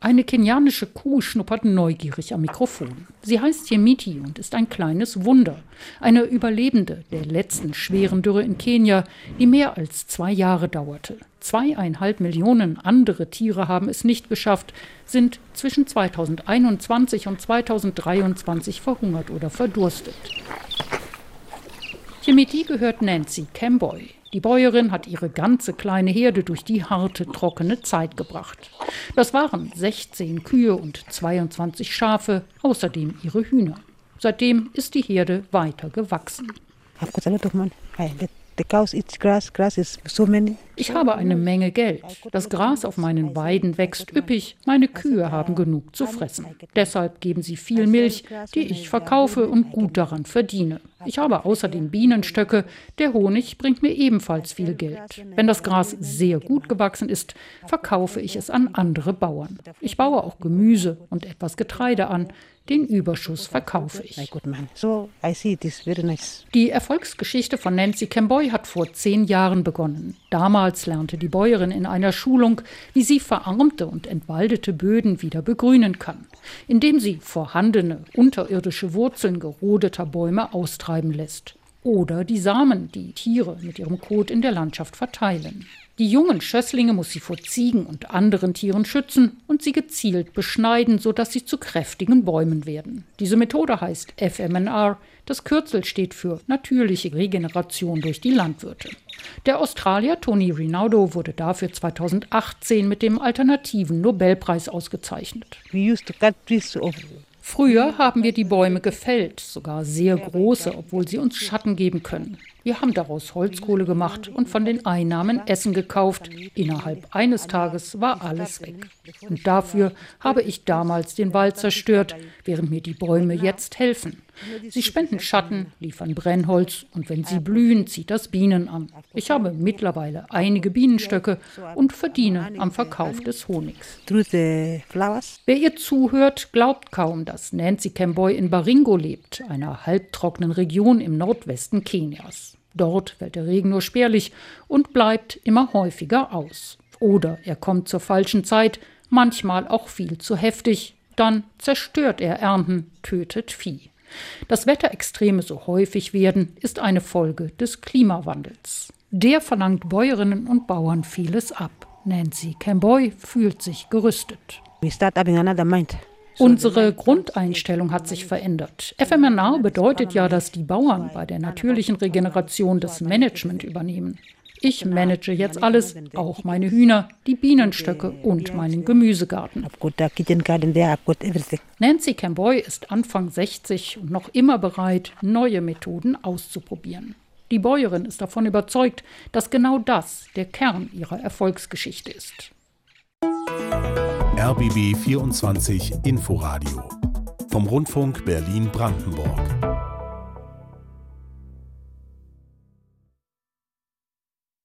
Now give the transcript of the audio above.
Eine kenianische Kuh schnuppert neugierig am Mikrofon. Sie heißt Yemiti und ist ein kleines Wunder. Eine Überlebende der letzten schweren Dürre in Kenia, die mehr als 2 Jahre dauerte. 2,5 Millionen andere Tiere haben es nicht geschafft, sind zwischen 2021 und 2023 verhungert oder verdurstet. Yemiti gehört Nancy Kemboi. Die Bäuerin hat ihre ganze kleine Herde durch die harte, trockene Zeit gebracht. Das waren 16 Kühe und 22 Schafe, außerdem ihre Hühner. Seitdem ist die Herde weiter gewachsen. Ich habe eine Menge Geld. Das Gras auf meinen Weiden wächst üppig, meine Kühe haben genug zu fressen. Deshalb geben sie viel Milch, die ich verkaufe und gut daran verdiene. Ich habe außerdem Bienenstöcke, der Honig bringt mir ebenfalls viel Geld. Wenn das Gras sehr gut gewachsen ist, verkaufe ich es an andere Bauern. Ich baue auch Gemüse und etwas Getreide an. Den Überschuss verkaufe ich. Die Erfolgsgeschichte von Nancy Kemboi hat vor 10 Jahren begonnen. Damals lernte die Bäuerin in einer Schulung, wie sie verarmte und entwaldete Böden wieder begrünen kann, indem sie vorhandene unterirdische Wurzeln gerodeter Bäume austreiben lässt. Oder die Samen, die Tiere mit ihrem Kot in der Landschaft verteilen. Die jungen Schösslinge muss sie vor Ziegen und anderen Tieren schützen und sie gezielt beschneiden, sodass sie zu kräftigen Bäumen werden. Diese Methode heißt FMNR. Das Kürzel steht für natürliche Regeneration durch die Landwirte. Der Australier Tony Rinaudo wurde dafür 2018 mit dem alternativen Nobelpreis ausgezeichnet. Früher haben wir die Bäume gefällt, sogar sehr große, obwohl sie uns Schatten geben können. Wir haben daraus Holzkohle gemacht und von den Einnahmen Essen gekauft. Innerhalb eines Tages war alles weg. Und dafür habe ich damals den Wald zerstört, während mir die Bäume jetzt helfen. Sie spenden Schatten, liefern Brennholz und wenn sie blühen, zieht das Bienen an. Ich habe mittlerweile einige Bienenstöcke und verdiene am Verkauf des Honigs. Wer ihr zuhört, glaubt kaum, dass Nancy Kemboi in Baringo lebt, einer halbtrockenen Region im Nordwesten Kenias. Dort fällt der Regen nur spärlich und bleibt immer häufiger aus. Oder er kommt zur falschen Zeit, manchmal auch viel zu heftig. Dann zerstört er Ernten, tötet Vieh. Dass Wetterextreme so häufig werden, ist eine Folge des Klimawandels. Der verlangt Bäuerinnen und Bauern vieles ab. Nancy Kemboi fühlt sich gerüstet. Unsere Grundeinstellung hat sich verändert. FMNR bedeutet ja, dass die Bauern bei der natürlichen Regeneration das Management übernehmen. Ich manage jetzt alles, auch meine Hühner, die Bienenstöcke und meinen Gemüsegarten. Nancy Kemboi ist Anfang 60 und noch immer bereit, neue Methoden auszuprobieren. Die Bäuerin ist davon überzeugt, dass genau das der Kern ihrer Erfolgsgeschichte ist. RBB 24 Inforadio vom Rundfunk Berlin-Brandenburg.